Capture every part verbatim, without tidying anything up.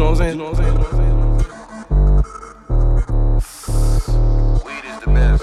know what I'm saying? You know what I'm saying? Weed is the best.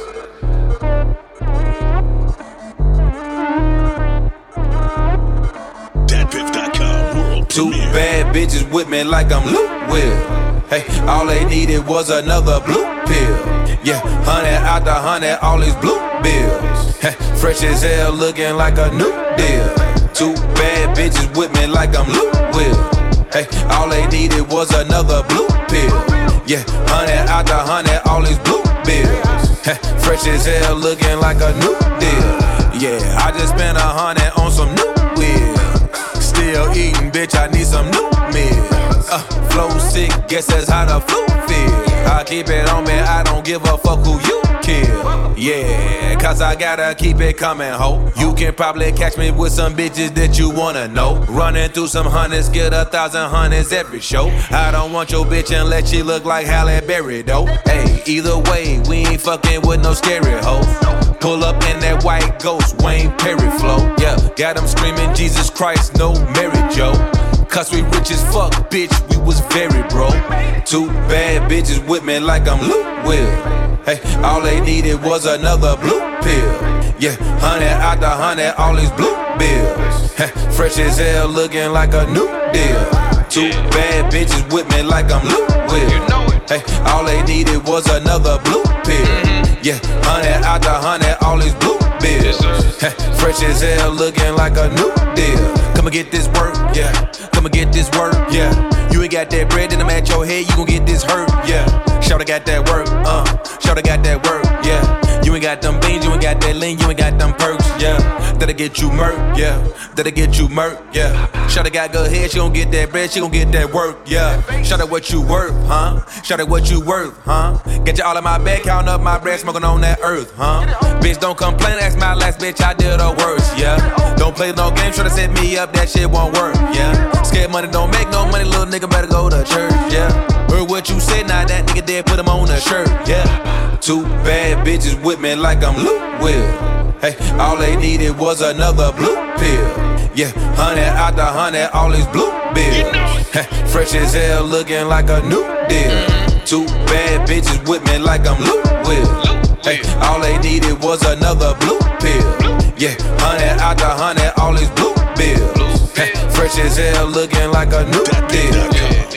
Dat Piff dot com world Two premiere. bad bitches with me like I'm Luke Will. Hey, all they needed was another blue pill. Yeah, hundred out the hundred, all these blue bills. Hey, fresh as hell, looking like a new deal. Two bad bitches with me like I'm Luke Will. Hey, all they needed was another blue pill. Yeah, hundred out the hundred, all these blue bills. Hey, fresh as hell, looking like a new deal. Yeah, I just spent a hundred on some new wheels. Still eating, bitch, I need some new meals. Uh, flow sick, guess that's how the flu feel. I keep it on me, I don't give a fuck who you kill. Yeah, cause I gotta keep it coming, ho. You can probably catch me with some bitches that you wanna know. Running through some hundreds, get a thousand hundreds every show. I don't want your bitch unless she look like Halle Berry, though. Hey, either way, we ain't fucking with no scary hoes. Pull up in that white ghost, Wayne Perry flow. Yeah, got them screaming, Jesus Christ, no Mary Joe. Cause we rich as fuck, bitch, we was very broke. Two bad bitches with me like I'm Luke Will. Hey, all they needed was another blue pill. Yeah, hundred out the hundred, all these blue bills. Hey, fresh as hell, looking like a new deal. Two bad bitches with me like I'm Luke Will. Hey, all they needed was another blue pill. Yeah, hundred out the hundred, all these blue bills. Hey, fresh as hell, looking like a new deal. Come and get this work, yeah. Come and get this work, yeah. You ain't got that bread, then I'm at your head, you gon' get this hurt, yeah. Shoulda got that work, uh. Shoulda got that work, yeah. You ain't got them beans, you ain't got that lean, you ain't got them perks, yeah. That'll get you murk, yeah. That'll get you murk, yeah. Shoulda got good head, she gon' get that bread, she gon' get that work, yeah. Shoulda what you worth, huh? Shoulda what you worth, huh? Get you all in my bed, count up my bread, smoking on that earth, huh? Bitch, don't complain, that's my last bitch, I did the worst, yeah. Don't play no games, try to set me up, that shit won't work, yeah. Scared money don't make no money, little nigga better go to church, yeah. Heard what you said, now that nigga dead, put him on a shirt, yeah. Two bad bitches with me like I'm Luke Will. Hey, all they needed was another blue pill. Yeah, hundred out the hundred, all these blue bills. Hey, fresh as hell, looking like a new deal. Two bad bitches with me like I'm Luke Will. Hey, all they needed was another blue pill. Yeah, hundred out the hundred, all these blue bills. Hey, fresh as hell, looking like a new deal.